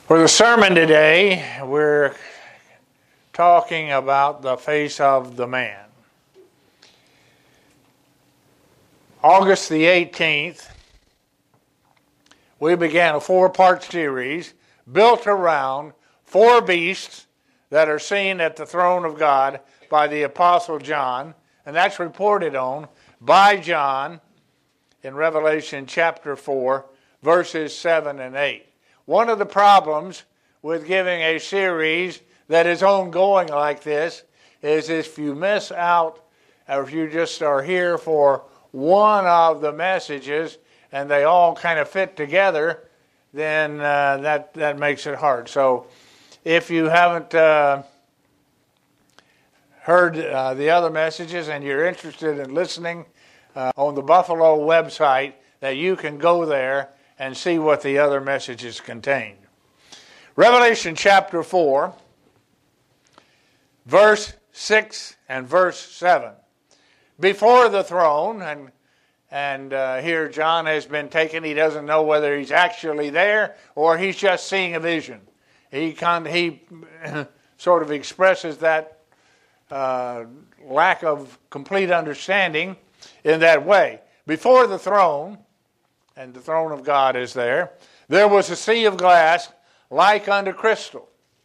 For the sermon today, we're talking about the face of the man. August the 18th, we began a 4-part series built around 4 beasts that are seen at the throne of God by the Apostle John, and that's reported on by John in Revelation chapter 4, verses 7 and 8. One of the problems with giving a series that is ongoing like this is if you miss out, or if you just are here for one of the messages and they all kind of fit together, then that makes it hard. So if you haven't heard the other messages and you're interested in listening on the Buffalo website, that you can go there and see what the other messages contain. Revelation chapter 4, verse 6 and verse 7. Before the throne, and here John has been taken. He doesn't know whether he's actually there or he's just seeing a vision. He sort of expresses that lack of complete understanding in that way. Before the throne, and the throne of God is there, there was a sea of glass like unto crystal.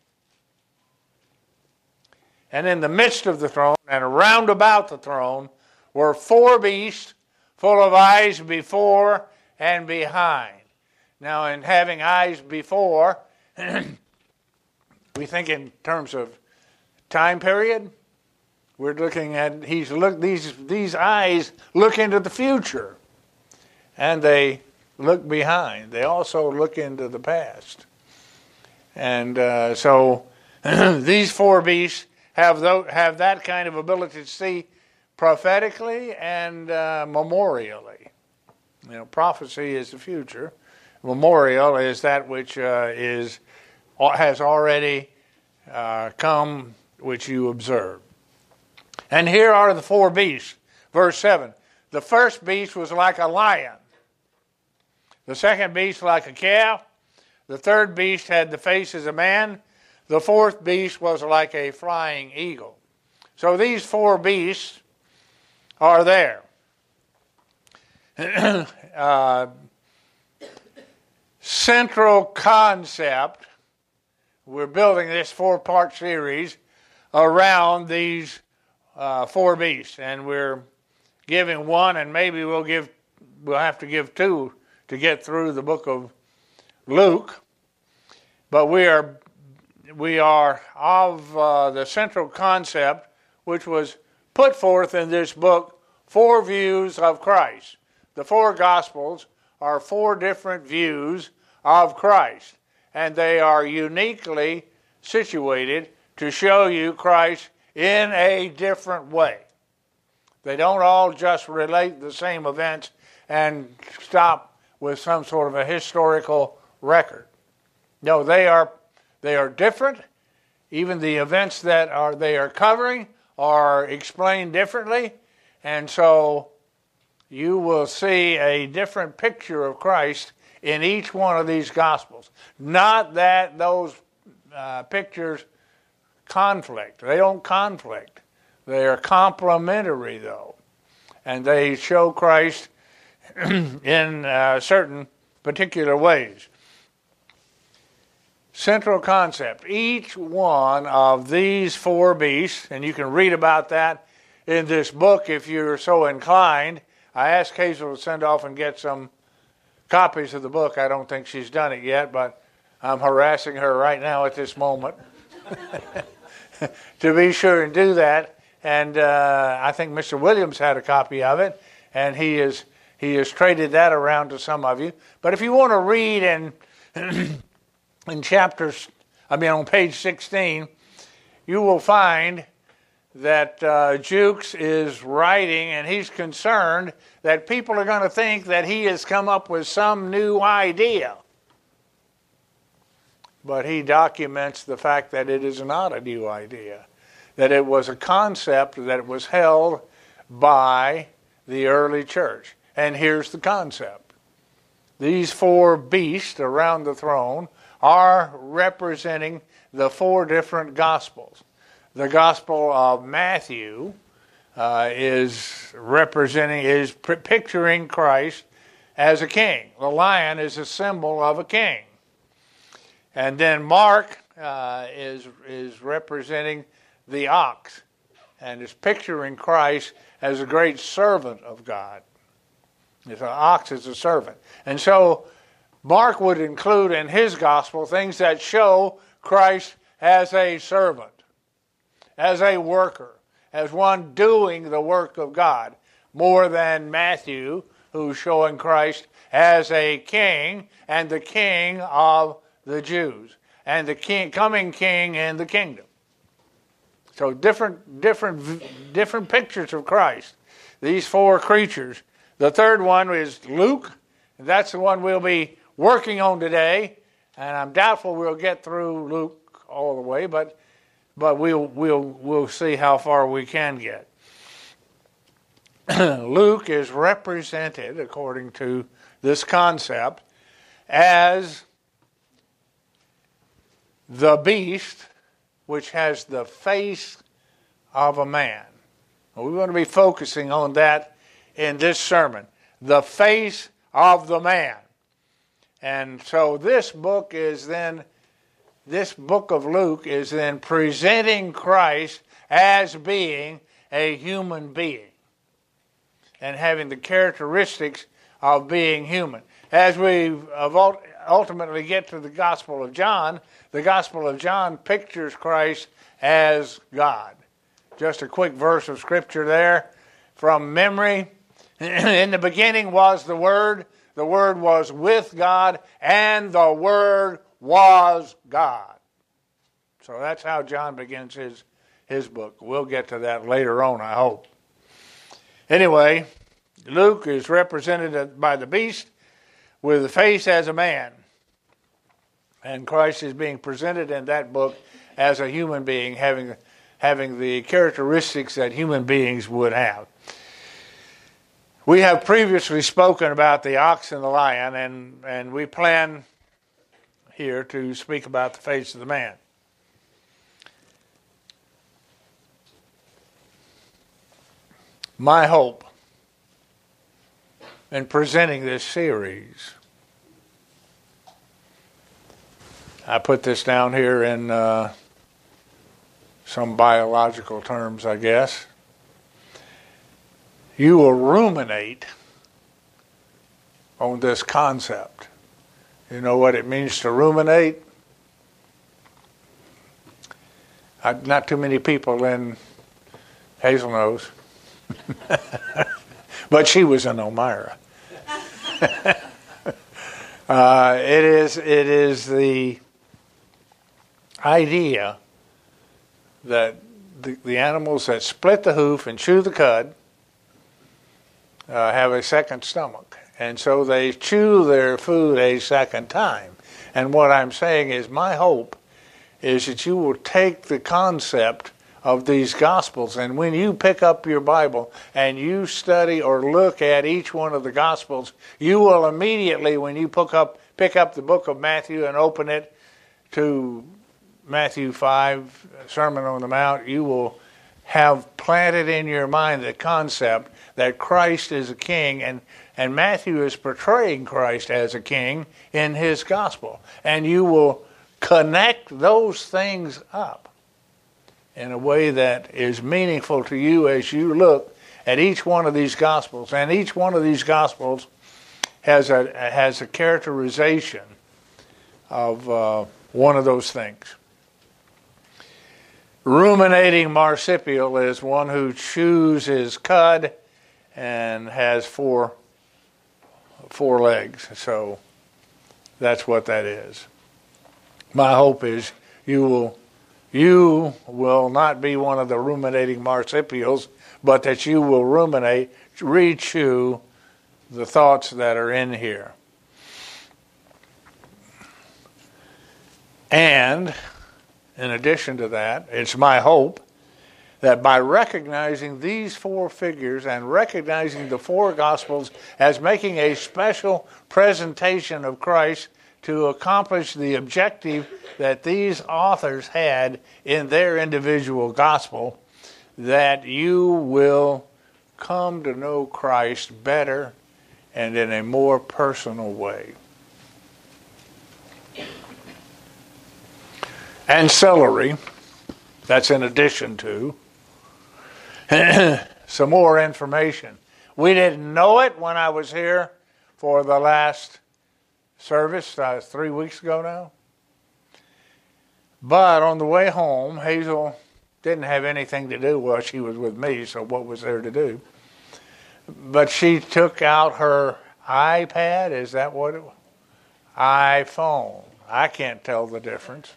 And in the midst of the throne and around about the throne were 4 beasts full of eyes before and behind. Now, in having eyes before, we think in terms of time period. We're looking at these eyes look into the future, and they look behind. They also look into the past, and so these 4 beasts have that kind of ability to see prophetically and memorially. You know, prophecy is the future. Memorial is that which has already come, which you observe. And here are the 4 beasts. Verse 7. The first beast was like a lion. The second beast like a calf. The third beast had the face as a man. The fourth beast was like a flying eagle. So these 4 beasts are there. Central concept, we're building this 4-part series around these 4 beasts, and we're giving one, and maybe we'll have to give 2 to get through the book of Luke. But we are of the central concept which was put forth in this book, 4 views of Christ. The 4 Gospels are 4 different views of Christ, and they are uniquely situated to show you Christ in a different way. They don't all just relate the same events and stop with some sort of a historical record. No, they are different. Even the events that they are covering are explained differently, and so you will see a different picture of Christ in each one of these Gospels. Not that those pictures conflict. They don't conflict. They are complementary, though, and they show Christ in certain particular ways. Central concept. Each one of these 4 beasts, and you can read about that in this book if you're so inclined. I asked Hazel to send off and get some copies of the book. I don't think she's done it yet, but I'm harassing her right now at this moment to be sure and do that. And I think Mr. Williams had a copy of it, and he has traded that around to some of you. But if you want to read in on page 16, you will find that Jukes is writing, and he's concerned that people are going to think that he has come up with some new idea. But he documents the fact that it is not a new idea, that it was a concept that was held by the early church. And here's the concept. These 4 beasts around the throne are representing the four different Gospels. The Gospel of Matthew is picturing Christ as a king. The lion is a symbol of a king. And then Mark is representing the ox and is picturing Christ as a great servant of God. An ox is a servant. And so Mark would include in his gospel things that show Christ as a servant, as a worker, as one doing the work of God, more than Matthew, who's showing Christ as a king and the king of the Jews and the coming king in the kingdom. So different pictures of Christ. These four creatures. The third one is Luke. That's the one we'll be working on today, and I'm doubtful we'll get through Luke all the way, but we'll see how far we can get. Luke is represented, according to this concept, as the beast which has the face of a man. We want to be focusing on that in this sermon. The face of the man. And so this book of Luke is then presenting Christ as being a human being and having the characteristics of being human. As we ultimately get to the Gospel of John pictures Christ as God. Just a quick verse of Scripture there from memory. In the beginning was the Word was with God, and the Word was God. So that's how John begins his book. We'll get to that later on, I hope. Anyway, Luke is represented by the beast with the face as a man. And Christ is being presented in that book as a human being, having the characteristics that human beings would have. We have previously spoken about the ox and the lion, and we plan here to speak about the face of the man. My hope in presenting this series, I put this down here in some biological terms, I guess. You will ruminate on this concept. You know what it means to ruminate? Not too many people in Hazel knows. But she was in Elmira. It is the idea that the animals that split the hoof and chew the cud have a second stomach. And so they chew their food a second time. And what I'm saying is my hope is that you will take the concept of these Gospels, and when you pick up your Bible and you study or look at each one of the Gospels, you will immediately, when you pick up the book of Matthew and open it to Matthew 5, Sermon on the Mount, you will have planted in your mind the concept that Christ is a king, and Matthew is portraying Christ as a king in his gospel. And you will connect those things up in a way that is meaningful to you as you look at each one of these gospels. And each one of these gospels has a characterization of one of those things. Ruminating marsupial is one who chews his cud and has four legs. So that's what that is. My hope is you will not be one of the ruminating marsupials, but that you will ruminate, re-chew the thoughts that are in here. And in addition to that, it's my hope that by recognizing these four figures and recognizing the four Gospels as making a special presentation of Christ to accomplish the objective that these authors had in their individual gospel, that you will come to know Christ better and in a more personal way. Ancillary, that's in addition to, some more information. We didn't know it when I was here for the last service 3 weeks ago now. But on the way home, Hazel didn't have anything to do. Well, she was with me, so what was there to do? But she took out her iPad. Is that what it was? iPhone. I can't tell the difference.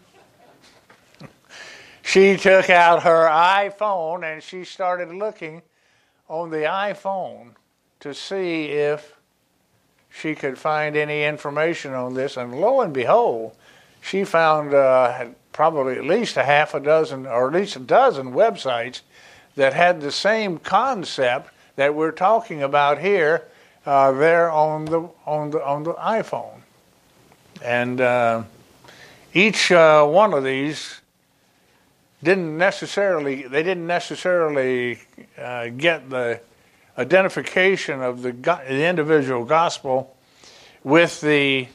She took out her iPhone and she started looking on the iPhone to see if she could find any information on this. And lo and behold, she found probably at least a half a dozen, or at least a dozen websites that had the same concept that we're talking about here there on the iPhone. And each one of these didn't necessarily get the identification of the individual gospel with the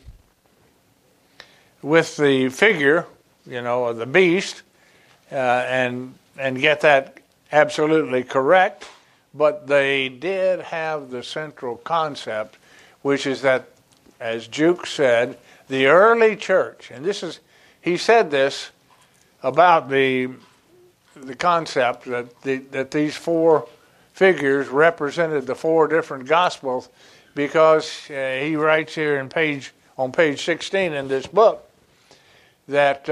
figure, of the beast, and get that absolutely correct. But they did have the central concept, which is that, as Juke said, the early church, and he said this about the concept that these four figures represented the four different gospels, because he writes here on page 16 in this book that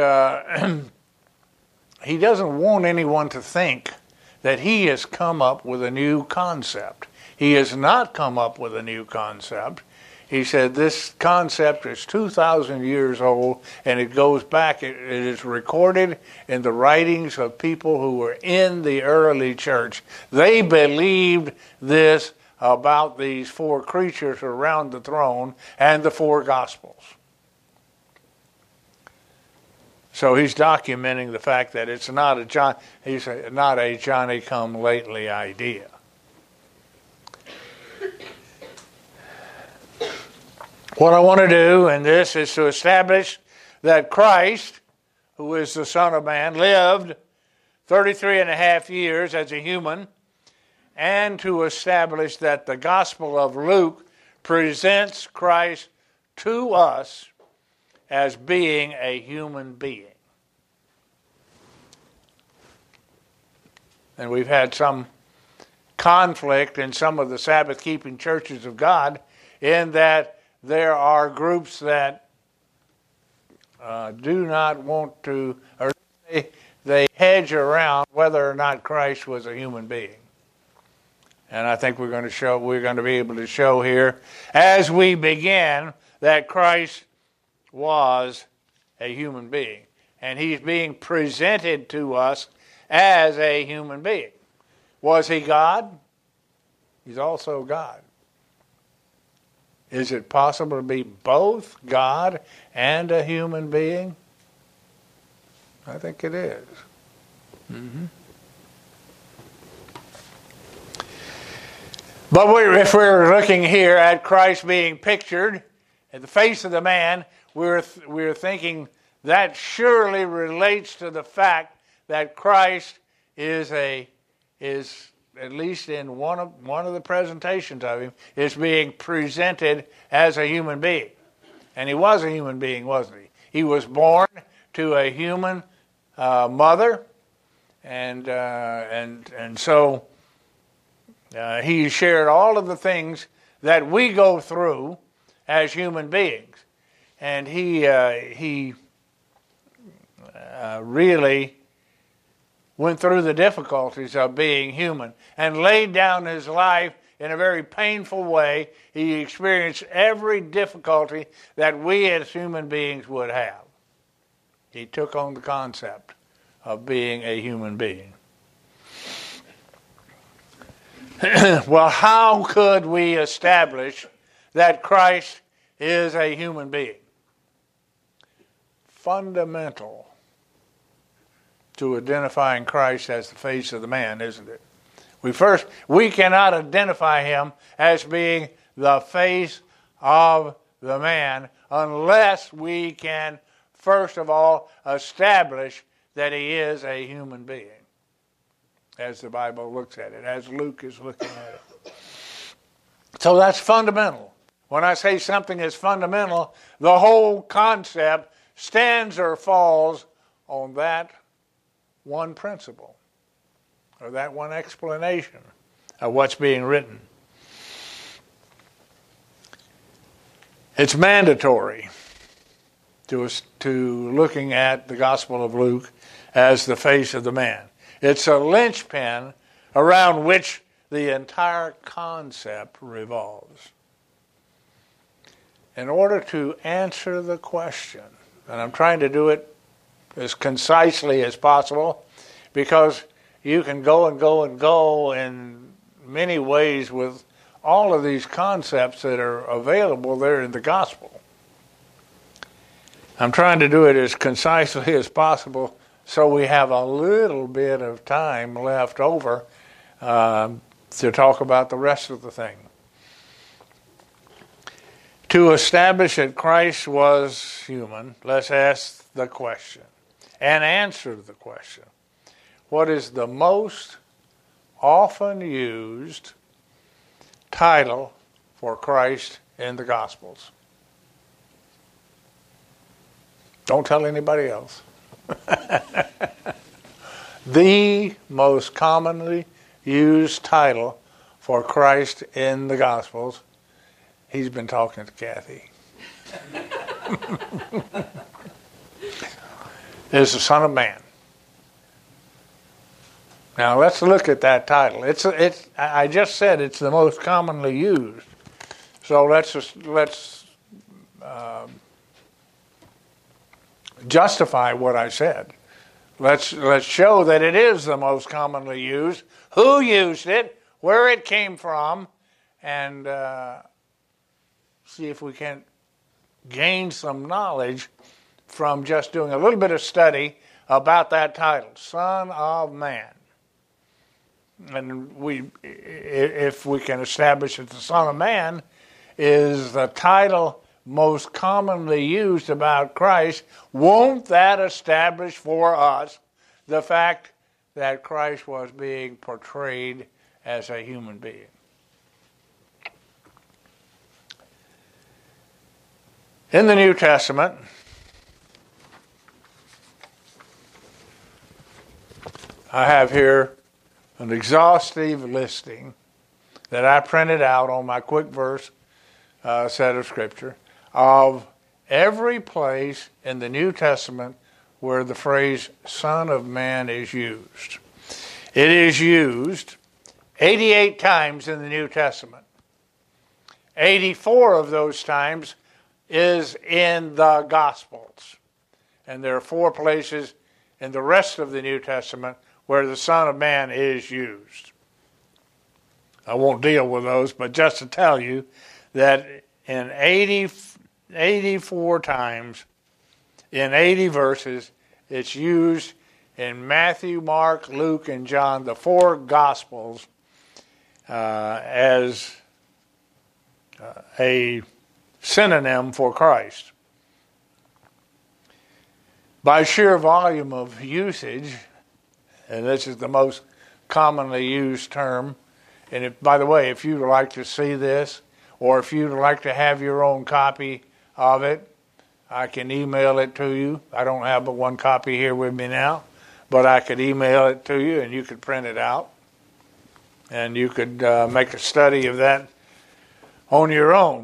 he doesn't want anyone to think that he has come up with a new concept. He has not come up with a new concept. He said this concept is 2,000 years old, and it goes back, it is recorded in the writings of people who were in the early church. They believed this about these four creatures around the throne and the four gospels. So he's documenting the fact that it's not a Johnny-come-lately idea. What I want to do in this is to establish that Christ, who is the Son of Man, lived 33 and a half years as a human, and to establish that the Gospel of Luke presents Christ to us as being a human being. And we've had some conflict in some of the Sabbath-keeping churches of God in that there are groups that do not want to, or they hedge around whether or not Christ was a human being. And I think we're going to be able to show here as we begin that Christ was a human being. And he's being presented to us as a human being. Was he God? He's also God. Is it possible to be both God and a human being? I think it is. Mm-hmm. But if we're looking here at Christ being pictured at the face of the man, we're thinking that surely relates to the fact that Christ is at least in one of the presentations of him, is being presented as a human being. And he was a human being, wasn't he? He was born to a human mother, and so he shared all of the things that we go through as human beings. And he really went through the difficulties of being human and laid down his life in a very painful way. He experienced every difficulty that we as human beings would have. He took on the concept of being a human being. Well, how could we establish that Christ is a human being? fundamental to identifying Christ as the face of the man, isn't it? We cannot identify him as being the face of the man unless we can, first of all, establish that he is a human being, as the Bible looks at it, as Luke is looking at it. So that's fundamental. When I say something is fundamental, the whole concept stands or falls on that one principle, or that one explanation of what's being written. It's mandatory to looking at the Gospel of Luke as the face of the man. It's a linchpin around which the entire concept revolves. In order to answer the question, and I'm trying to do it as concisely as possible, because you can go and go and go in many ways with all of these concepts that are available there in the gospel. I'm trying to do it as concisely as possible so we have a little bit of time left over to talk about the rest of the thing. To establish that Christ was human, let's ask the question and answer the question. What is the most often used title for Christ in the Gospels? Don't tell anybody else. The most commonly used title for Christ in the Gospels. He's been talking to Kathy. Is the Son of Man. Now let's look at that title. I just said it's the most commonly used. So let's justify what I said. Let's show that it is the most commonly used, who used it, where it came from, and see if we can gain some knowledge from just doing a little bit of study about that title, Son of Man. And if we can establish that the Son of Man is the title most commonly used about Christ, won't that establish for us the fact that Christ was being portrayed as a human being? In the New Testament, I have here an exhaustive listing that I printed out on my quick verse set of Scripture of every place in the New Testament where the phrase Son of Man is used. It is used 88 times in the New Testament. 84 of those times is in the Gospels. And there are 4 places in the rest of the New Testament where the Son of Man is used. I won't deal with those, but just to tell you that in 84 times, in 80 verses, it's used in Matthew, Mark, Luke, and John, the 4 Gospels, as a synonym for Christ. By sheer volume of usage, and this is the most commonly used term, and by the way, if you'd like to see this, or if you'd like to have your own copy of it, I can email it to you. I don't have but one copy here with me now, but I could email it to you and you could print it out. And you could make a study of that on your own.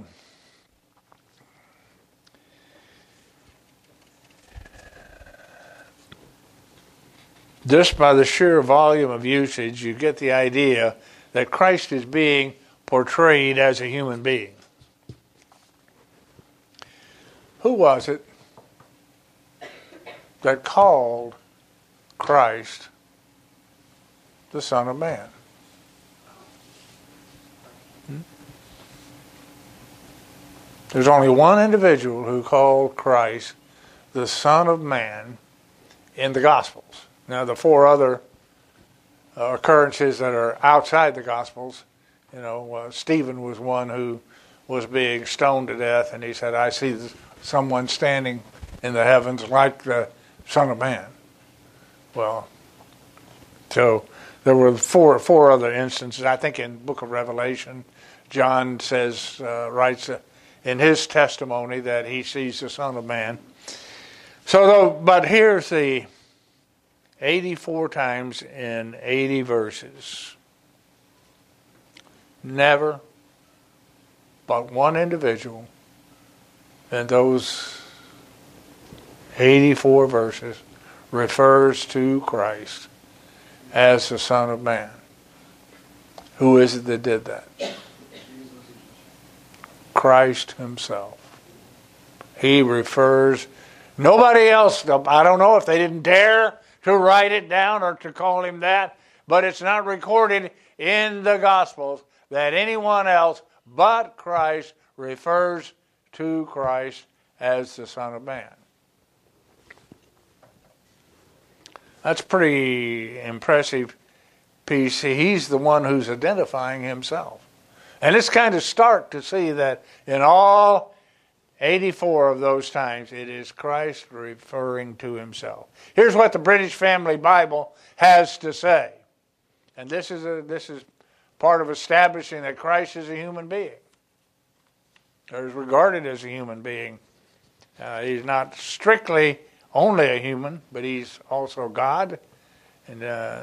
Just by the sheer volume of usage, you get the idea that Christ is being portrayed as a human being. Who was it that called Christ the Son of Man? There's only one individual who called Christ the Son of Man in the Gospels. Now, the four other occurrences that are outside the Gospels, Stephen was one who was being stoned to death, and he said, I see someone standing in the heavens like the Son of Man. Well, so there were four other instances. I think in the book of Revelation, John writes in his testimony that he sees the Son of Man. But here's the 84 times in 80 verses. Never but one individual in those 84 verses refers to Christ as the Son of Man. Who is it that did that? Christ himself. He refers, nobody else, I don't know if they didn't dare to write it down or to call him that, but it's not recorded in the Gospels that anyone else but Christ refers to Christ as the Son of Man. That's pretty impressive piece. He's the one who's identifying himself. And it's kind of stark to see that in all 84 of those times, it is Christ referring to himself. Here's what the British Family Bible has to say. And this is part of establishing that Christ is a human being, or is regarded as a human being. He's not strictly only a human, but he's also God, and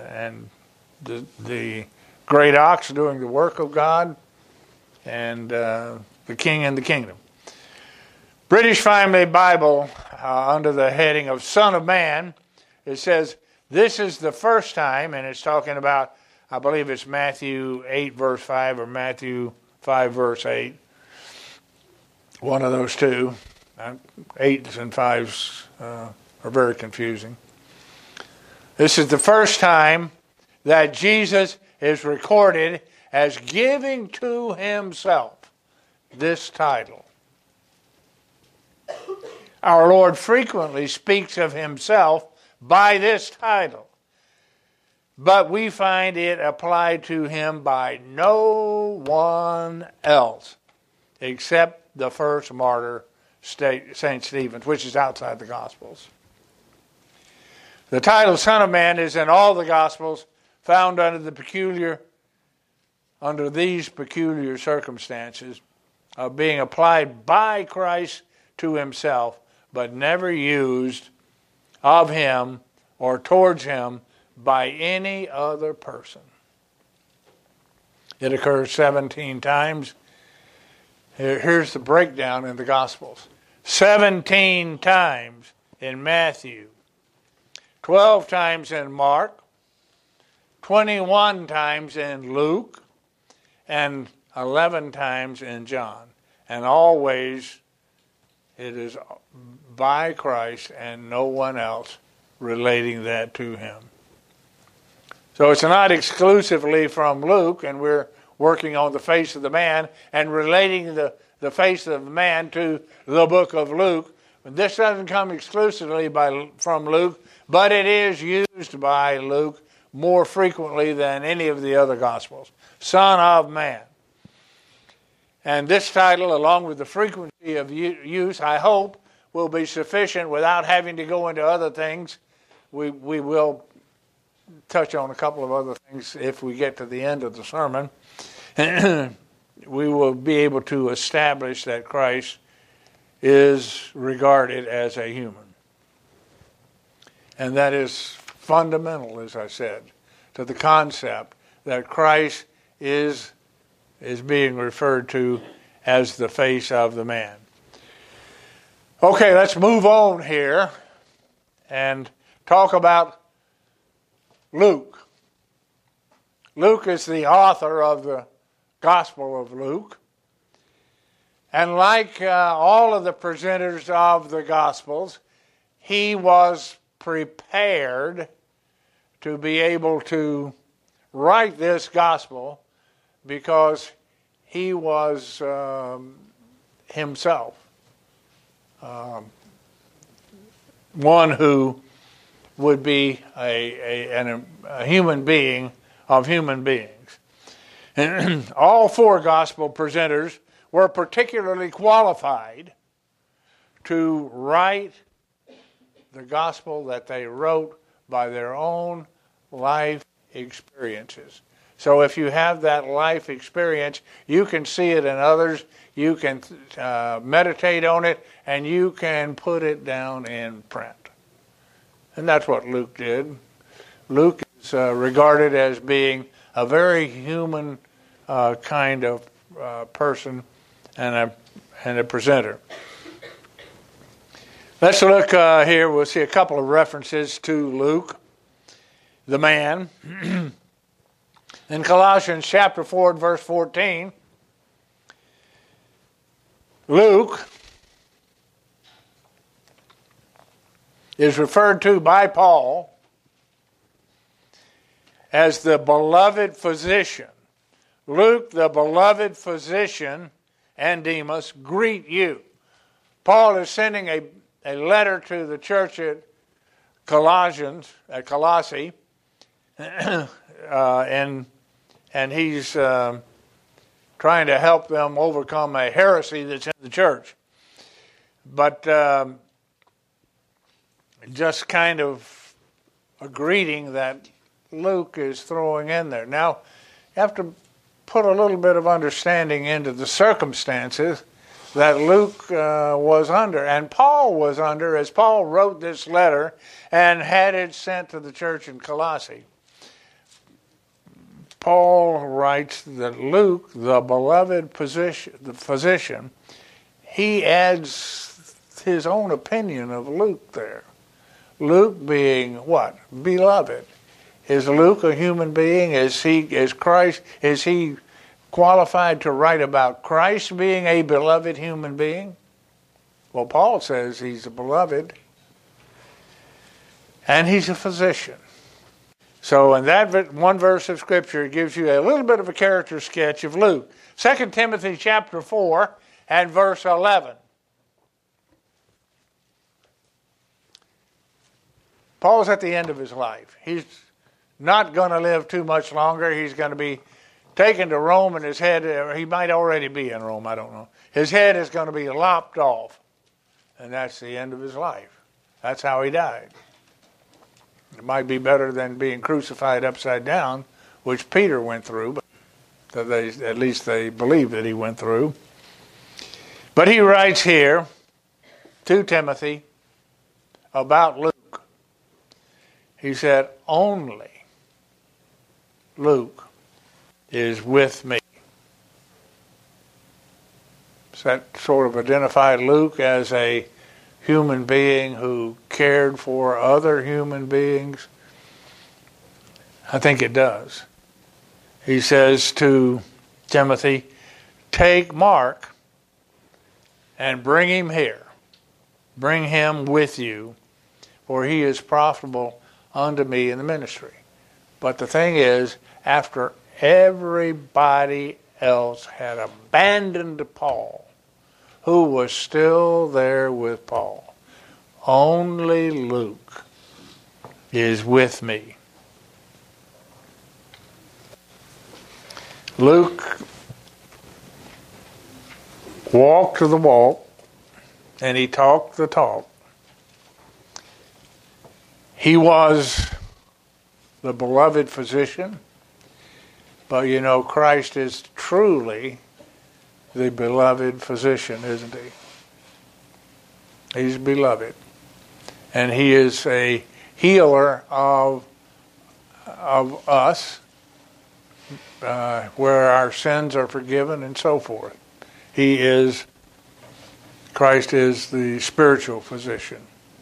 the great ox doing the work of God, and the king and the kingdom. British Family Bible, under the heading of Son of Man, it says, this is the first time, and it's talking about, I believe it's Matthew 8 verse 5 or Matthew 5 verse 8. One of those two. 8s and 5s are very confusing. This is the first time that Jesus is recorded as giving to himself this title. Our Lord frequently speaks of himself by this title, but we find it applied to him by no one else except the first martyr, St. Stephen, which is outside the Gospels. The title Son of Man is in all the Gospels, found under these peculiar circumstances of being applied by Christ to himself, but never used of him or towards him by any other person. It occurs 17 times. Here's the breakdown in the Gospels. 17 times in Matthew, 12 times in Mark, 21 times in Luke, and 11 times in John. And always it is by Christ and no one else relating that to him. So it's not exclusively from Luke, and we're working on the face of the man and relating the face of the man to the book of Luke. This doesn't come exclusively from Luke, but it is used by Luke more frequently than any of the other Gospels. Son of Man. And this title, along with the frequency of use, I hope, will be sufficient without having to go into other things. We will touch on a couple of other things if we get to the end of the sermon. We will be able to establish that Christ is regarded as a human. And that is fundamental, as I said, to the concept that Christ is being referred to as the face of the man. Okay, let's move on here and talk about Luke. Luke is the author of the Gospel of Luke. And like all of the presenters of the Gospels, he was prepared to be able to write this Gospel because he was himself one who would be a human being of human beings. And all four gospel presenters were particularly qualified to write the gospel that they wrote by their own life experiences. So if you have that life experience, you can see it in others, you can meditate on it, and you can put it down in print. And that's what Luke did. Luke is regarded as being a very human kind of person and a presenter. Let's look here. We'll see a couple of references to Luke, the man. In Colossians chapter 4 and verse 14, Luke is referred to by Paul as the beloved physician. Luke, the beloved physician, and Demas greet you. Paul is sending a letter to the church at Colossae, and he's trying to help them overcome a heresy that's in the church. But just kind of a greeting that Luke is throwing in there. Now, you have to put a little bit of understanding into the circumstances that Luke was under, and Paul was under, as Paul wrote this letter and had it sent to the church in Colossae. Paul writes that Luke, the beloved physician, he adds his own opinion of Luke there. Luke being what? Beloved. Is Luke a human being? Is he qualified to write about Christ being a beloved human being? Well, Paul says he's a beloved, and he's a physician. So in that one verse of Scripture, it gives you a little bit of a character sketch of Luke. 2 Timothy chapter 4 and verse 11. Paul's at the end of his life. He's not going to live too much longer. He's going to be taken to Rome, and his head, or he might already be in Rome, I don't know. His head is going to be lopped off. And that's the end of his life. That's how he died. It might be better than being crucified upside down, which Peter went through, but at least they believe that he went through. But he writes here to Timothy about Luke. He said, only Luke is with me. So that sort of identified Luke as a human being who cared for other human beings? I think it does. He says to Timothy, take Mark and bring him here. Bring him with you, for he is profitable unto me in the ministry. But the thing is, after everybody else had abandoned Paul, who was still there with Paul, only Luke is with me. Luke walked the walk, and he talked the talk. He was the beloved physician, but you know, Christ is truly the beloved physician, isn't he? He's beloved. And he is a healer of us, where our sins are forgiven and so forth. Christ is the spiritual physician.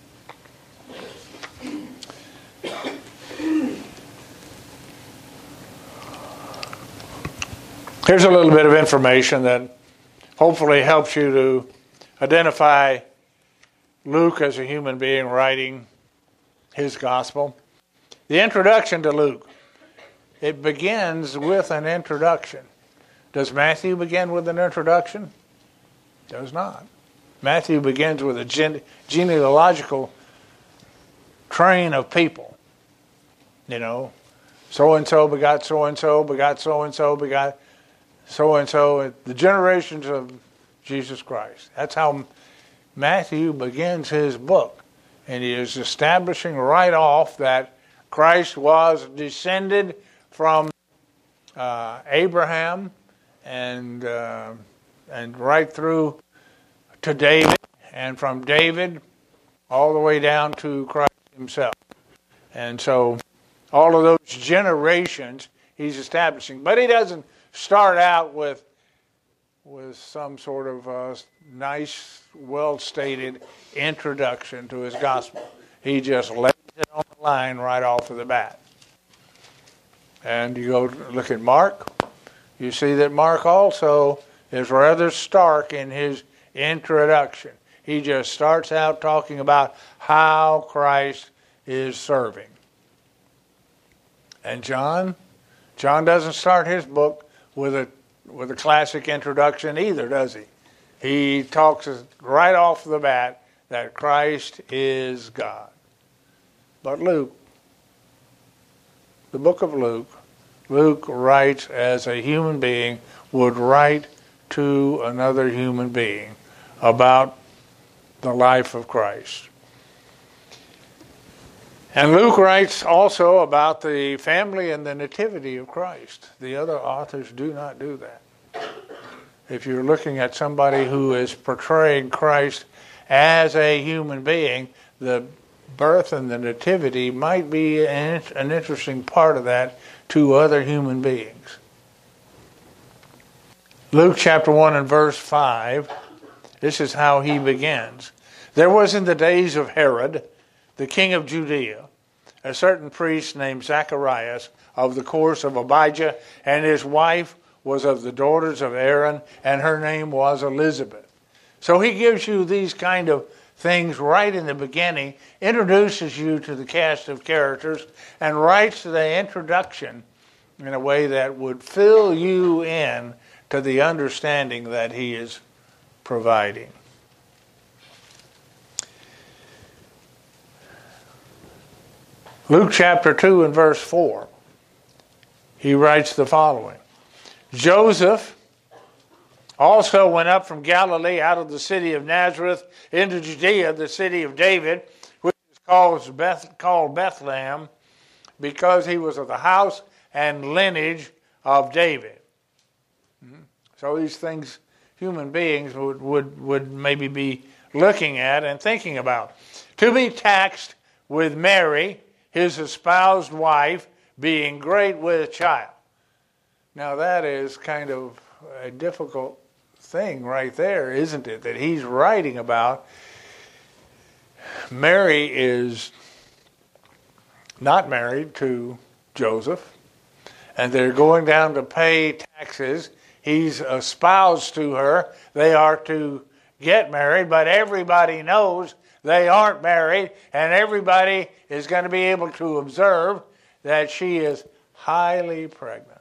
Here's a little bit of information that hopefully helps you to identify Luke as a human being writing his gospel. The introduction to Luke, it begins with an introduction. Does Matthew begin with an introduction? Does not. Matthew begins with a genealogical train of people. You know, so-and-so begot so-and-so, begot so-and-so, begot so-and-so, the generations of Jesus Christ. That's how Matthew begins his book. And he is establishing right off that Christ was descended from Abraham and right through to David, and from David all the way down to Christ himself. And so all of those generations he's establishing. But he doesn't start out with some sort of nice, well-stated introduction to his gospel. He just lays it on the line right off of the bat. And you go look at Mark, you see that Mark also is rather stark in his introduction. He just starts out talking about how Christ is serving. And John doesn't start his book with a classic introduction either, does he? He talks right off the bat that Christ is God. But Luke, the book of Luke writes as a human being would write to another human being about the life of Christ. And Luke writes also about the family and the nativity of Christ. The other authors do not do that. If you're looking at somebody who is portraying Christ as a human being, the birth and the nativity might be an interesting part of that to other human beings. Luke chapter 1 and verse 5, this is how he begins. There was in the days of Herod, the king of Judea, a certain priest named Zacharias of the course of Abijah, and his wife was of the daughters of Aaron, and her name was Elizabeth. So he gives you these kind of things right in the beginning, introduces you to the cast of characters, and writes the introduction in a way that would fill you in to the understanding that he is providing. Luke chapter 2 and verse 4, he writes the following. Joseph also went up from Galilee out of the city of Nazareth into Judea, the city of David, which is called Bethlehem, because he was of the house and lineage of David. So these things human beings would maybe be looking at and thinking about. To be taxed with Mary, his espoused wife, being great with child. Now that is kind of a difficult thing right there, isn't it? That he's writing about. Mary is not married to Joseph, and they're going down to pay taxes. He's espoused to her. They are to get married, but everybody knows they aren't married, and everybody is going to be able to observe that she is highly pregnant.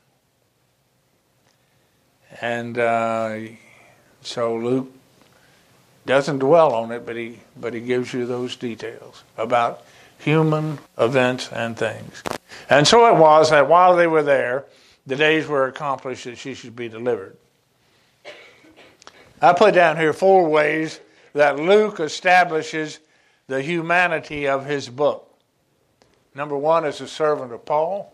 And so Luke doesn't dwell on it, but he gives you those details about human events and things. And so it was that while they were there, the days were accomplished that she should be delivered. I put down here 4 ways that Luke establishes the humanity of his book. Number 1, as a servant of Paul,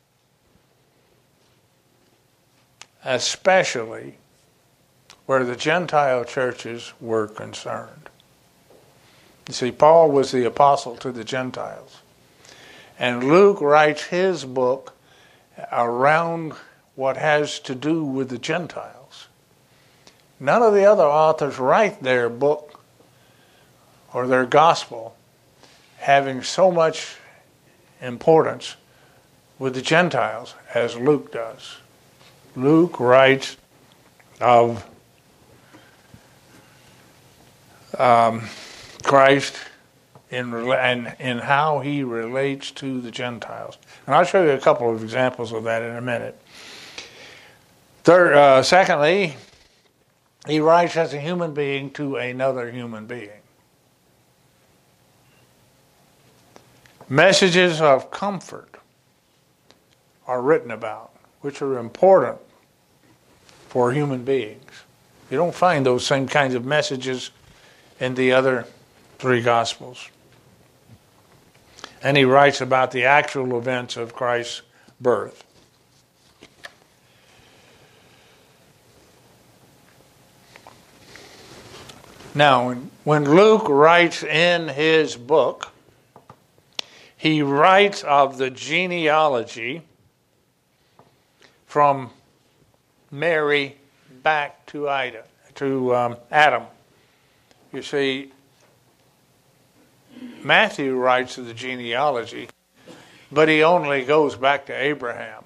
especially where the Gentile churches were concerned. You see, Paul was the apostle to the Gentiles. And Luke writes his book around what has to do with the Gentiles. None of the other authors write their book or their gospel having so much importance with the Gentiles as Luke does. Luke writes of Christ in how he relates to the Gentiles. And I'll show you a couple of examples of that in a minute. Secondly, he writes as a human being to another human being. Messages of comfort are written about, which are important for human beings. You don't find those same kinds of messages in the other three Gospels. And he writes about the actual events of Christ's birth. Now, when Luke writes in his book, he writes of the genealogy from Mary back to Adam. You see, Matthew writes of the genealogy, but he only goes back to Abraham.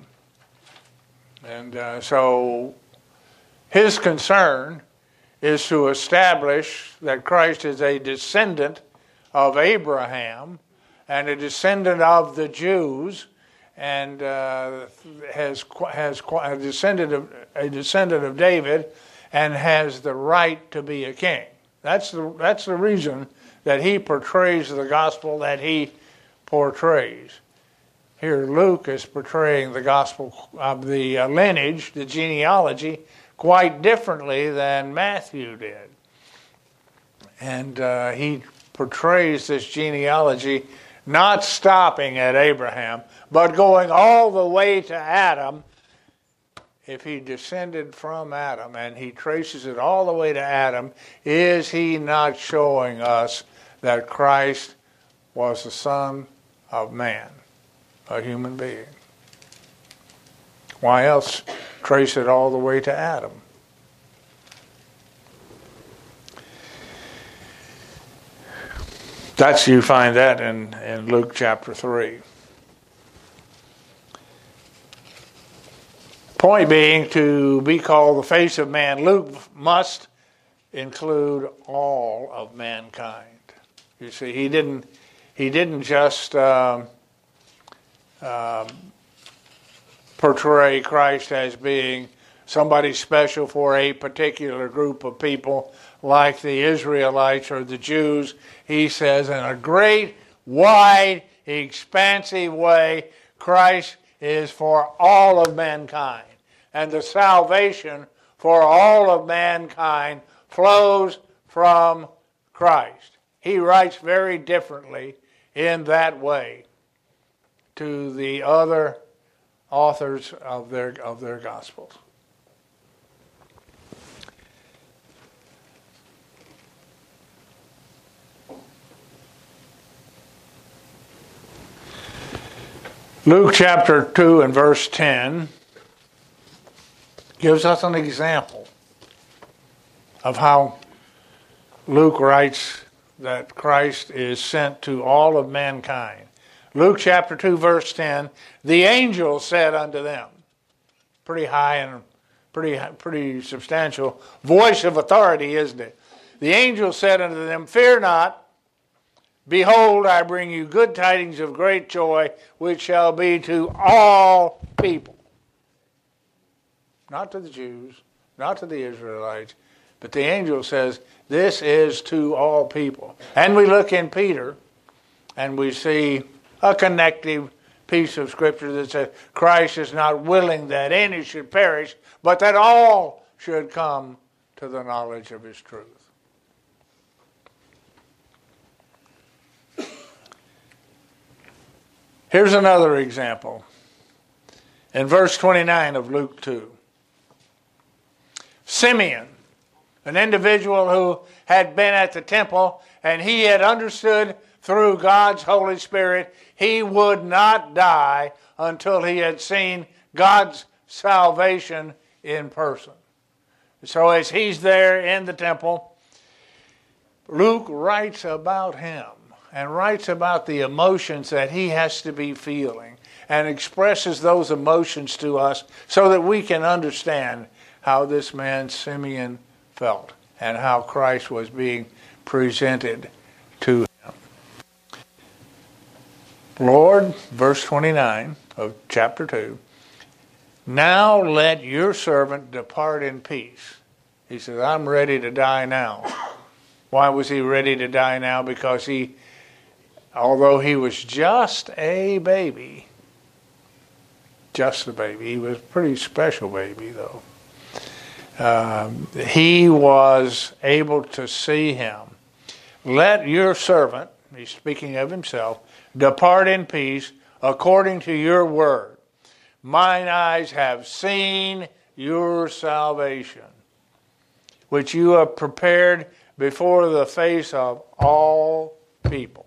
And so his concern is to establish that Christ is a descendant of Abraham and a descendant of the Jews, and has a descendant of David, and has the right to be a king. That's the reason that he portrays the gospel that he portrays. Here, Luke is portraying the gospel of the lineage, the genealogy, quite differently than Matthew did. And he portrays this genealogy not stopping at Abraham, but going all the way to Adam. If he descended from Adam and he traces it all the way to Adam, is he not showing us that Christ was the Son of Man, a human being? Why else trace it all the way to Adam? You find that in Luke chapter 3. Point being, to be called the face of man, Luke must include all of mankind. You see, he didn't just portray Christ as being somebody special for a particular group of people like the Israelites or the Jews. He says in a great, wide, expansive way, Christ is for all of mankind. And the salvation for all of mankind flows from Christ. He writes very differently in that way to the other authors of their Gospels. Luke chapter 2 and verse 10 gives us an example of how Luke writes that Christ is sent to all of mankind. Luke chapter 2 verse 10, the angel said unto them, pretty high and pretty substantial voice of authority, isn't it? The angel said unto them, fear not, behold, I bring you good tidings of great joy, which shall be to all people. Not to the Jews, not to the Israelites, but the angel says, this is to all people. And we look in Peter, and we see a connective piece of Scripture that says, Christ is not willing that any should perish, but that all should come to the knowledge of his truth. Here's another example. In verse 29 of Luke 2. Simeon, an individual who had been at the temple, and he had understood through God's Holy Spirit he would not die until he had seen God's salvation in person. So as he's there in the temple, Luke writes about him and writes about the emotions that he has to be feeling and expresses those emotions to us so that we can understand how this man Simeon felt and how Christ was being presented to him. Lord, verse 29 of chapter 2, now let your servant depart in peace. He says, I'm ready to die now. Why was he ready to die now? Because he although he was just a baby, he was a pretty special baby though, he was able to see him. Let your servant, he's speaking of himself, depart in peace according to your word. Mine eyes have seen your salvation, which you have prepared before the face of all people.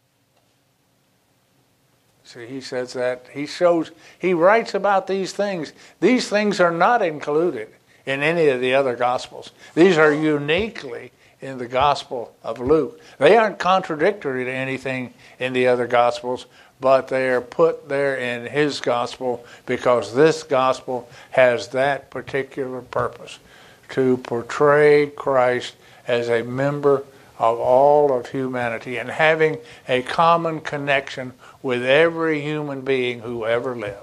See, he says that. He writes about these things. These things are not included in any of the other Gospels. These are uniquely in the Gospel of Luke. They aren't contradictory to anything in the other Gospels, but they are put there in his Gospel because this Gospel has that particular purpose, to portray Christ as a member of all of humanity and having a common connection with every human being who ever lived.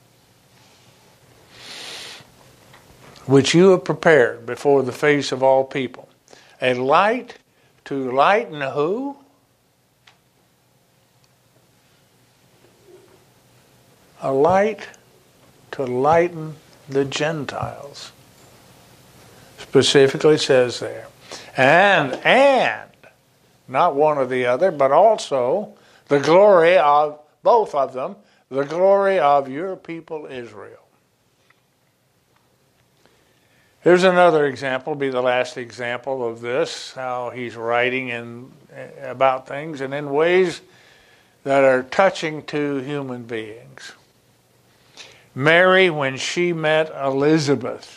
Which you have prepared before the face of all people. A light to lighten who? A light to lighten the Gentiles. Specifically says there. And, not one or the other, but also the glory of both of them, the glory of your people Israel. Here's another example, be the last example of this, how he's writing about things and in ways that are touching to human beings. Mary, when she met Elizabeth,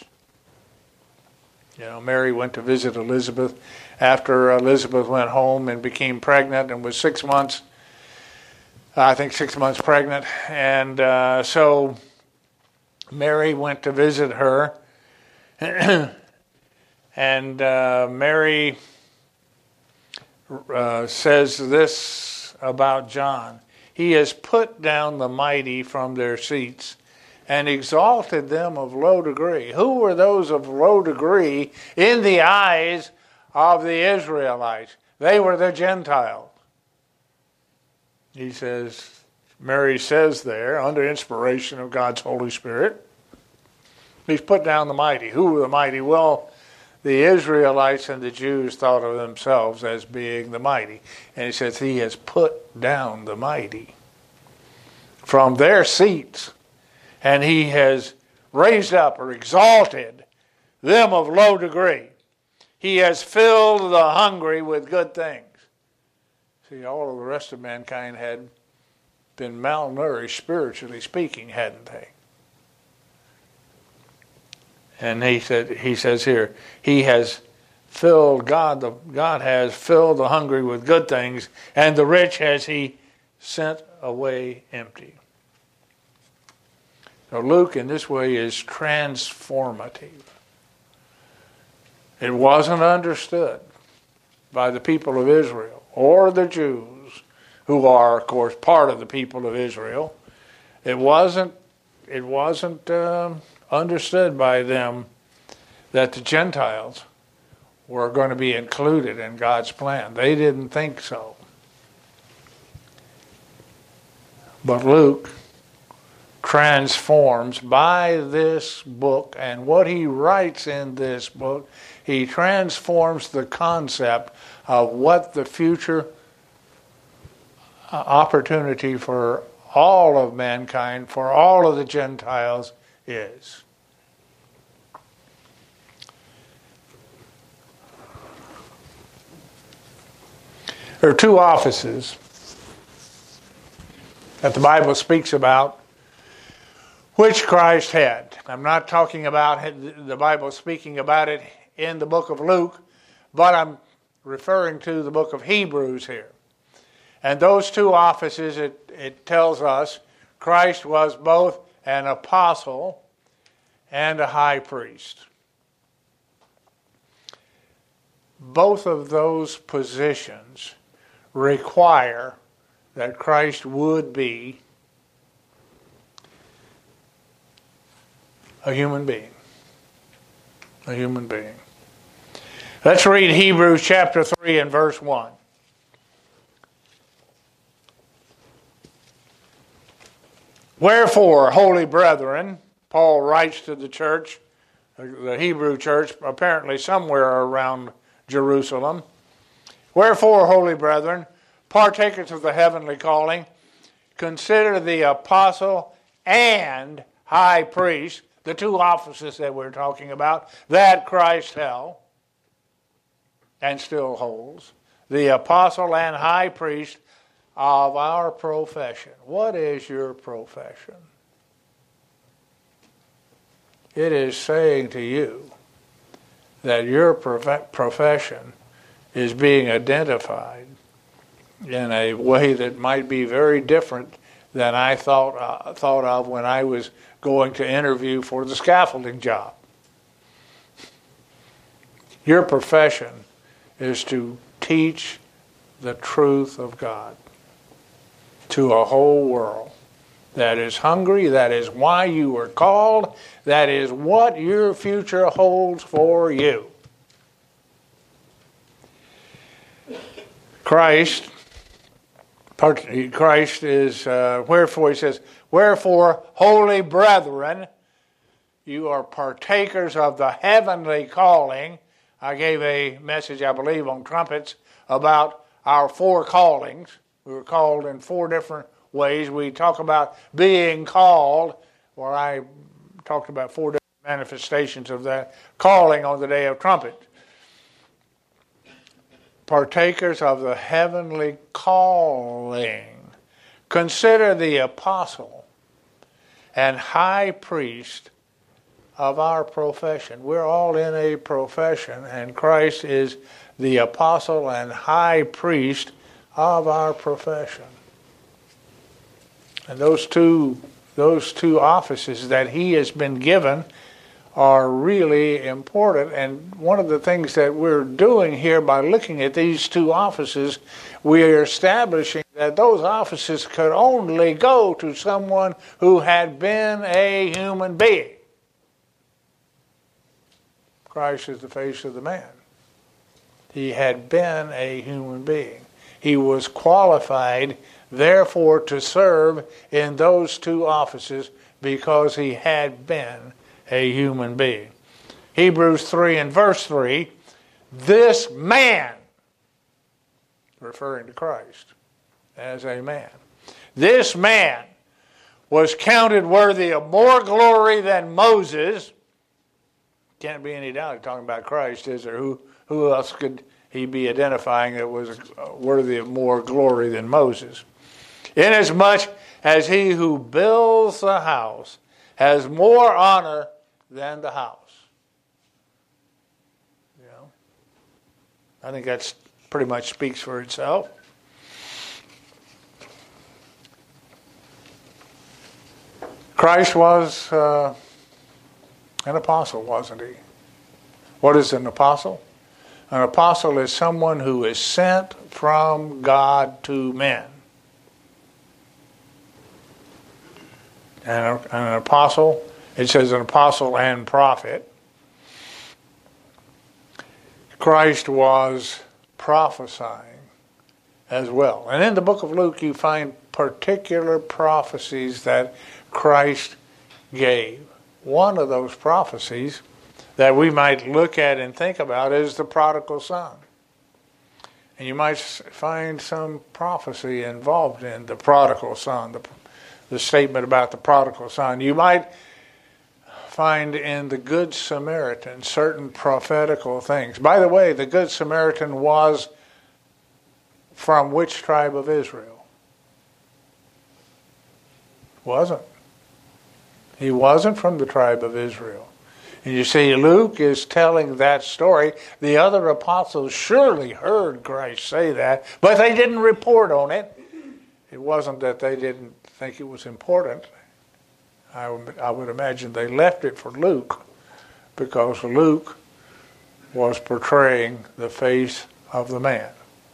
Mary went to visit Elizabeth after Elizabeth went home and became pregnant and was 6 months, I think 6 months pregnant. And so Mary went to visit her. And Mary says this about John. He has put down the mighty from their seats and exalted them of low degree. Who were those of low degree in the eyes of the Israelites? They were the Gentiles. He says, Mary says there, under inspiration of God's Holy Spirit, he's put down the mighty. Who were the mighty? Well, the Israelites and the Jews thought of themselves as being the mighty. And he says he has put down the mighty from their seats. And he has raised up or exalted them of low degree. He has filled the hungry with good things. See, all of the rest of mankind had been malnourished, spiritually speaking, hadn't they? And he says here, he has filled, God has filled the hungry with good things, and the rich has he sent away empty. So Luke in this way is transformative. It wasn't understood by the people of Israel or the Jews, who are, of course, part of the people of Israel. It wasn't understood by them that the Gentiles were going to be included in God's plan. They didn't think so. But Luke transforms by this book, and what he writes in this book, he transforms the concept of what the future opportunity for all of mankind, for all of the Gentiles is. There are two offices that the Bible speaks about which Christ had. I'm not talking about the Bible speaking about it in the book of Luke, but I'm referring to the book of Hebrews here. And those two offices, it tells us, Christ was both an apostle and a high priest. Both of those positions require that Christ would be a human being. A human being. Let's read Hebrews chapter 3 and verse 1. Wherefore, holy brethren, Paul writes to the church, the Hebrew church, apparently somewhere around Jerusalem. Wherefore, holy brethren, partakers of the heavenly calling, consider the apostle and high priest, the two offices that we're talking about, that Christ held and still holds, the apostle and high priest of our profession. What is your profession? It is saying to you that your profession is being identified in a way that might be very different than I thought of when I was going to interview for the scaffolding job. Your profession is to teach the truth of God to a whole world that is hungry. That is why you were called. That is what your future holds for you. Christ is, wherefore he says, wherefore, holy brethren, you are partakers of the heavenly calling. I gave a message, I believe, on trumpets about our four callings. We were called in four different ways. We talk about being called, where I talked about four different manifestations of that calling on the day of trumpet. Partakers of the heavenly calling. Consider the apostle and high priest of our profession. We're all in a profession, and Christ is the apostle and high priest of our profession. And those two offices that he has been given are really important. And one of the things that we're doing here by looking at these two offices, we are establishing that those offices could only go to someone who had been a human being. Christ is the face of the man. He had been a human being. He was qualified, therefore, to serve in those two offices because he had been a human being. Hebrews 3 and verse 3, this man, referring to Christ as a man, this man was counted worthy of more glory than Moses. Can't be any doubt talking about Christ, is there? Who else could he be identifying that was worthy of more glory than Moses? Inasmuch as he who builds the house has more honor than the house. You know, I think that's pretty much speaks for itself. Christ was an apostle, wasn't he? What is an apostle? An apostle is someone who is sent from God to men. And an apostle, it says an apostle and prophet. Christ was prophesying as well. And in the book of Luke, you find particular prophecies that Christ gave. One of those prophecies that we might look at and think about is the prodigal son. And you might find some prophecy involved in the prodigal son, the statement about the prodigal son. You might find in the Good Samaritan certain prophetical things. By the way, the Good Samaritan was from which tribe of Israel? Wasn't. He wasn't from the tribe of Israel. And you see, Luke is telling that story. The other apostles surely heard Christ say that, but they didn't report on it. It wasn't that they didn't think it was important. I would imagine they left it for Luke because Luke was portraying the face of the man.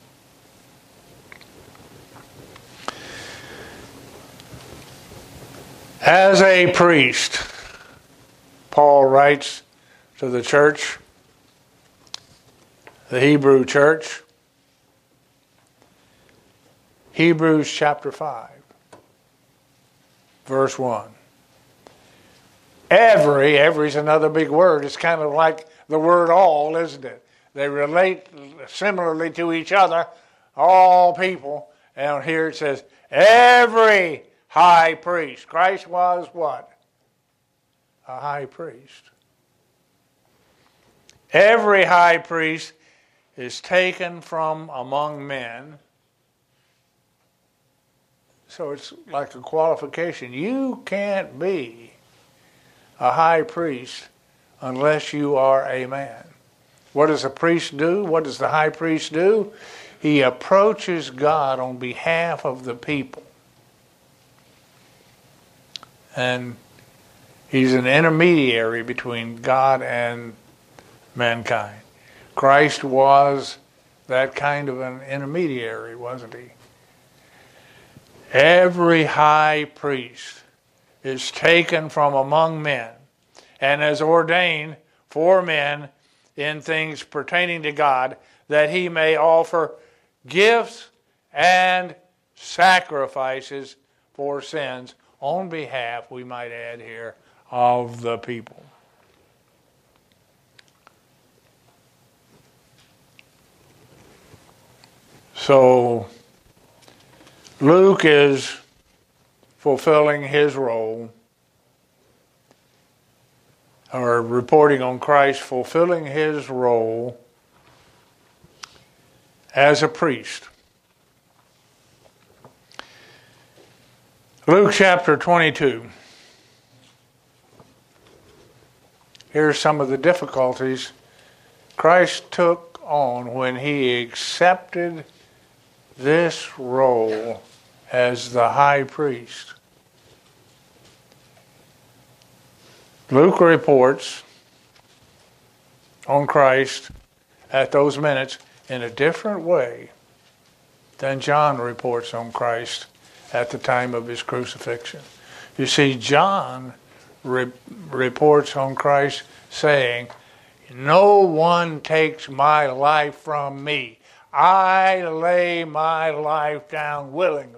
As a priest, Paul writes to the church, the Hebrew church, Hebrews chapter 5. verse 1. Every's another big word. It's kind of like the word all, isn't it? They relate similarly to each other, all people. And here it says, every high priest. Christ was what? A high priest. Every high priest is taken from among men. So it's like a qualification. You can't be a high priest unless you are a man. What does a priest do? What does the high priest do? He approaches God on behalf of the people. And he's an intermediary between God and mankind. Christ was that kind of an intermediary, wasn't he? Every high priest is taken from among men and is ordained for men in things pertaining to God, that he may offer gifts and sacrifices for sins on behalf, we might add here, of the people. So Luke is fulfilling his role, or reporting on Christ fulfilling his role as a priest. Luke chapter 22. Here's some of the difficulties Christ took on when he accepted this role as the high priest. Luke reports on Christ at those minutes in a different way than John reports on Christ at the time of his crucifixion. You see, John reports on Christ saying, "No one takes my life from me. I lay my life down willingly."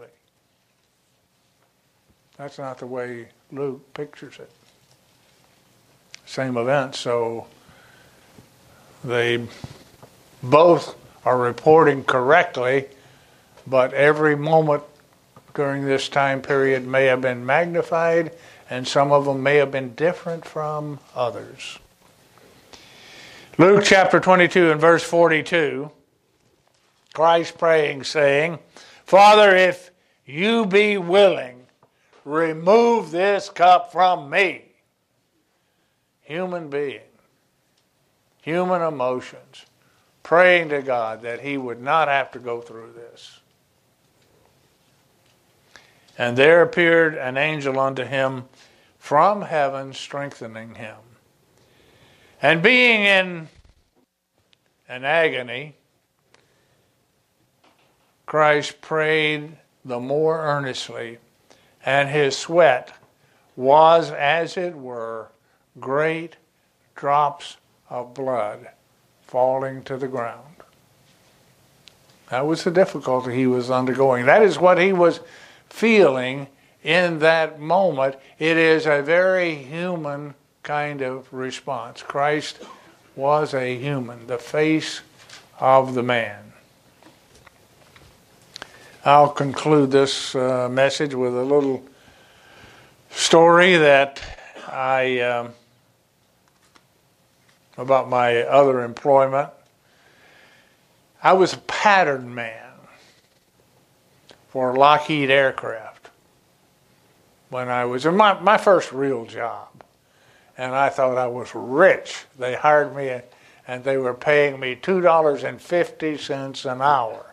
That's not the way Luke pictures it. Same event, so they both are reporting correctly, but every moment during this time period may have been magnified, and some of them may have been different from others. Luke chapter 22 and verse 42, Christ praying, saying, "Father, if you be willing, remove this cup from me." Human being, human emotions, praying to God that he would not have to go through this. And there appeared an angel unto him from heaven, strengthening him. And being in an agony, Christ prayed the more earnestly, and his sweat was, as it were, great drops of blood falling to the ground. That was the difficulty he was undergoing. That is what he was feeling in that moment. It is a very human kind of response. Christ was a human, the face of the man. I'll conclude this message with a little story that about my other employment. I was a pattern man for Lockheed Aircraft when I was in my first real job. And I thought I was rich. They hired me and they were paying me $2.50 an hour.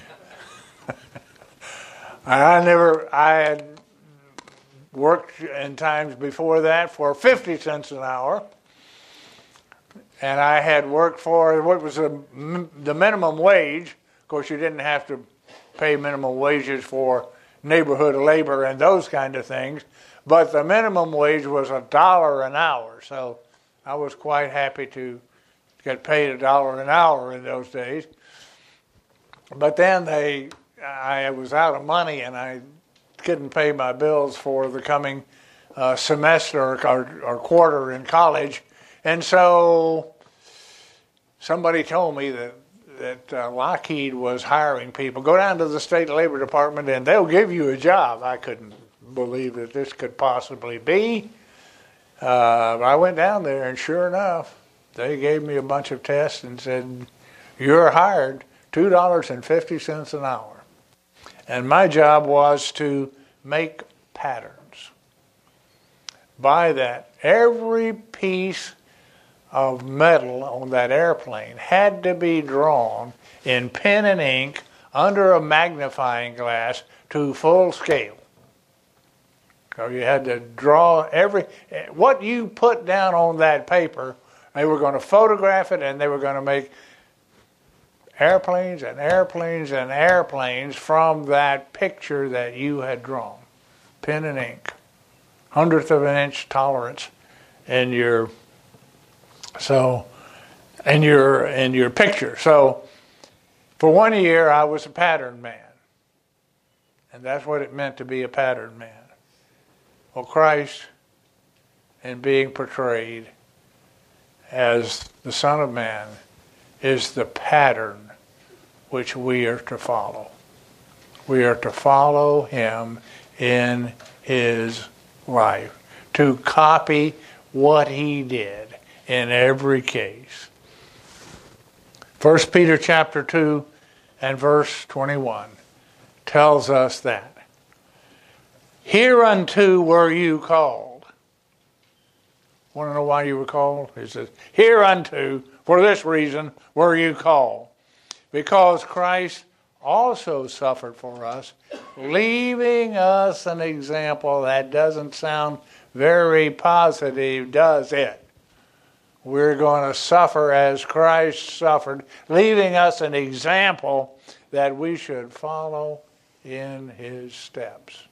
I had worked in times before that for 50 cents an hour. And I had worked for what was the minimum wage. Of course, you didn't have to pay minimum wages for neighborhood labor and those kind of things. But the minimum wage was $1 an hour. So I was quite happy to get paid $1 an hour in those days. But then I was out of money, and I couldn't pay my bills for the coming semester or quarter in college. And so somebody told me that Lockheed was hiring people. Go down to the state labor department and they'll give you a job. I couldn't believe that this could possibly be. I went down there, and sure enough, they gave me a bunch of tests and said, "You're hired, $2.50 an hour." And my job was to make patterns. By that, every piece of metal on that airplane had to be drawn in pen and ink under a magnifying glass to full scale. So you had to draw what you put down on that paper. They were going to photograph it, and they were going to make airplanes and airplanes and airplanes from that picture that you had drawn. Pen and ink. 1/100 of an inch tolerance in your picture. So for 1 year I was a pattern man. And that's what it meant to be a pattern man. Well, Christ, in being portrayed as the Son of Man, is the pattern which we are to follow. We are to follow him in his life, to copy what he did in every case. 1 Peter chapter 2 and verse 21 tells us that. Hereunto were you called. Want to know why you were called? He says, hereunto, for this reason, were you called. Because Christ also suffered for us, leaving us an example. That doesn't sound very positive, does it? We're going to suffer as Christ suffered, leaving us an example that we should follow in his steps.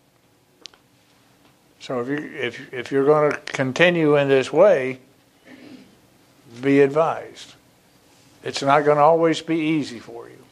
So if you're going to continue in this way, be advised. It's not going to always be easy for you.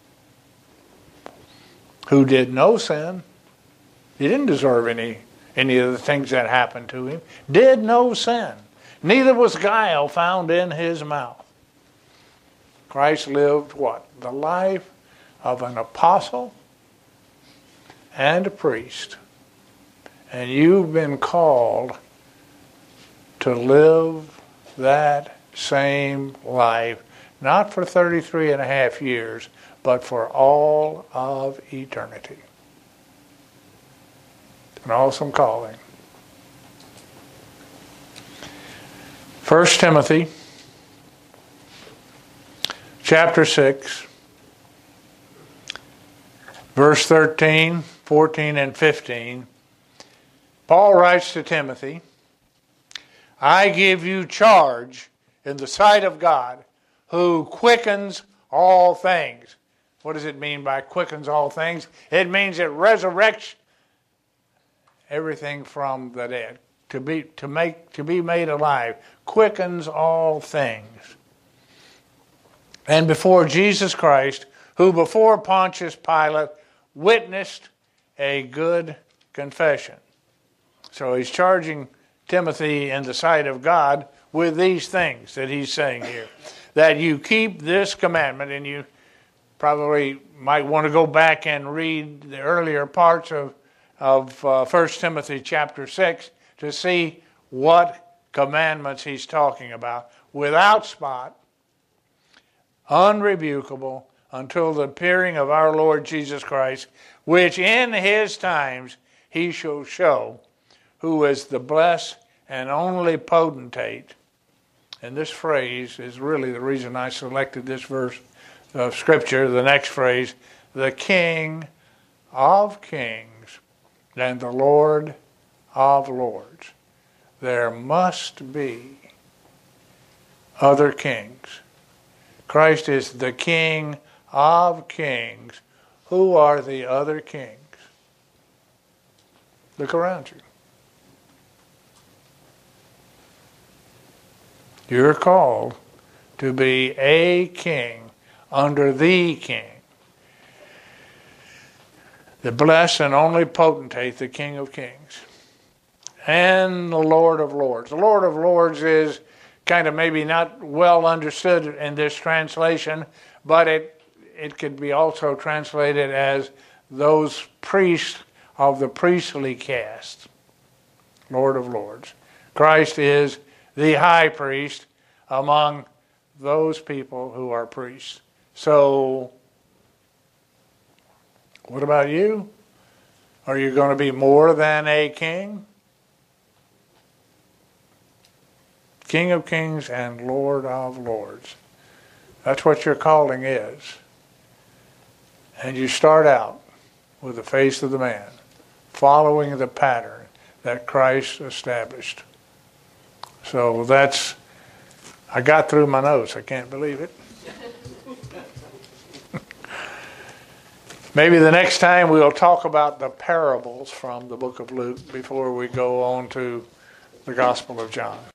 Who did no sin, he didn't deserve any of the things that happened to him, did no sin. Neither was guile found in his mouth. Christ lived what? The life of an apostle and a priest. And you've been called to live that same life, not for 33 and a half years, but for all of eternity. An awesome calling. 1 Timothy chapter 6, verse 13, 14, and 15. Paul writes to Timothy, I give you charge in the sight of God, who quickens all things. What does it mean by quickens all things? It means it resurrects everything from the dead, to be made alive, quickens all things. And before Jesus Christ, who before Pontius Pilate witnessed a good confession. So he's charging Timothy in the sight of God with these things that he's saying here. That you keep this commandment, and you probably might want to go back and read the earlier parts of 1 Timothy chapter 6 to see what commandments he's talking about. Without spot, unrebukable, until the appearing of our Lord Jesus Christ, which in his times he shall show, who is the blessed and only potentate. And this phrase is really the reason I selected this verse of Scripture, the next phrase, the King of kings and the Lord of lords. There must be other kings. Christ is the King of kings. Who are the other kings? Look around you. You're called to be a king under the King. the blessed and only potentate, the King of Kings, and the Lord of Lords. The Lord of Lords is kind of maybe not well understood in this translation, but it could be also translated as those priests of the priestly caste. Lord of Lords. Christ is the high priest among those people who are priests. So, what about you? Are you going to be more than a king? King of Kings and Lord of Lords. That's what your calling is. And you start out with the face of the man, following the pattern that Christ established. So I got through my notes. I can't believe it. Maybe the next time we'll talk about the parables from the book of Luke before we go on to the Gospel of John.